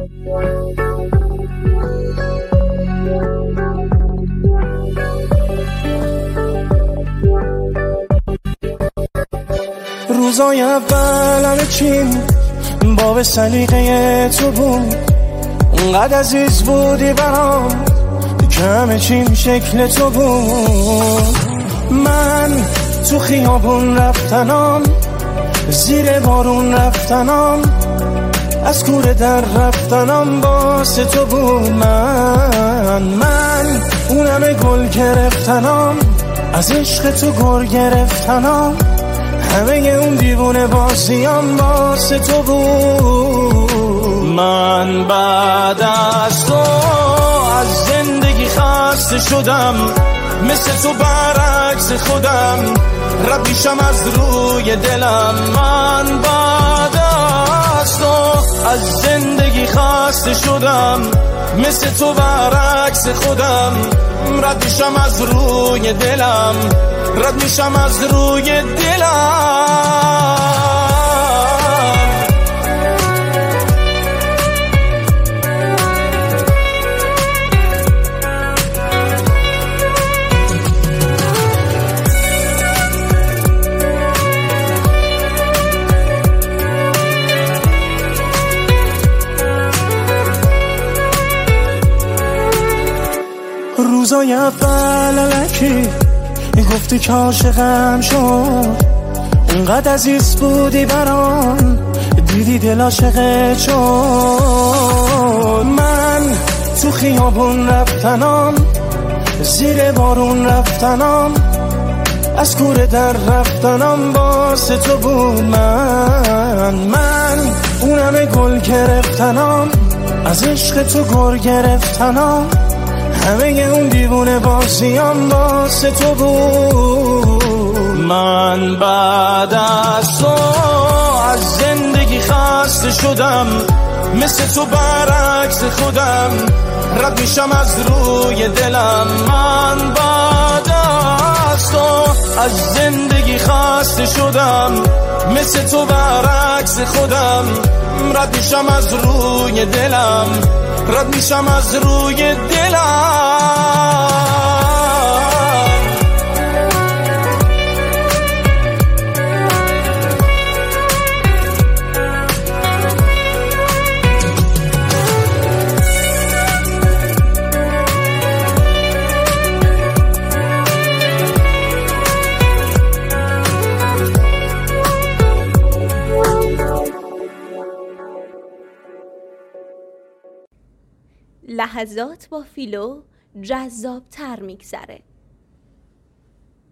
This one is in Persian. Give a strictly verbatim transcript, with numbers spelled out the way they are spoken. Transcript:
روزای اول همه چیم باب سلیقه تو بود، اونقدر عزیز بودی برام که همه چیم شکل تو بود. من تو خیابون رفتنام، زیر بارون رفتنام، از کوره در رفتنام واسه تو بود. من من اون همه گل گرفتنام، از عشق تو گر گرفتنام، همه اون دیوونه بازیام واسه تو بود. من بعد از تو از زندگی خسته شدم، مثل تو برعکس خودم رد میشم از روی دلم. من بعد از تو از زندگی خسته شدم، مثل تو برعکس خودم رد میشم از روی دلم، رد میشم از روی دلم. روزای اول الکی گفتی که عاشقم شد، اونقدر عزیز بودی برام دیدی دل عاشقت شد. من تو خیابون رفتنام، زیر بارون رفتنام، از کوره در رفتنام واسه تو بود. من من اون همه گل گرفتنام، از عشق تو گر گرفتنام، همه اون دیوونه بازیام واسه تو بود. من بعد از تو از زندگی خسته شدم، مثل تو برعکس خودم رد میشم از روی دلم. من بعد از تو از زندگی خسته شدم، مثل تو برعکس خودم رد میشم از روی دلم، رد میشم از روی دلم. لحظات با فیلو جذاب تر میگذره.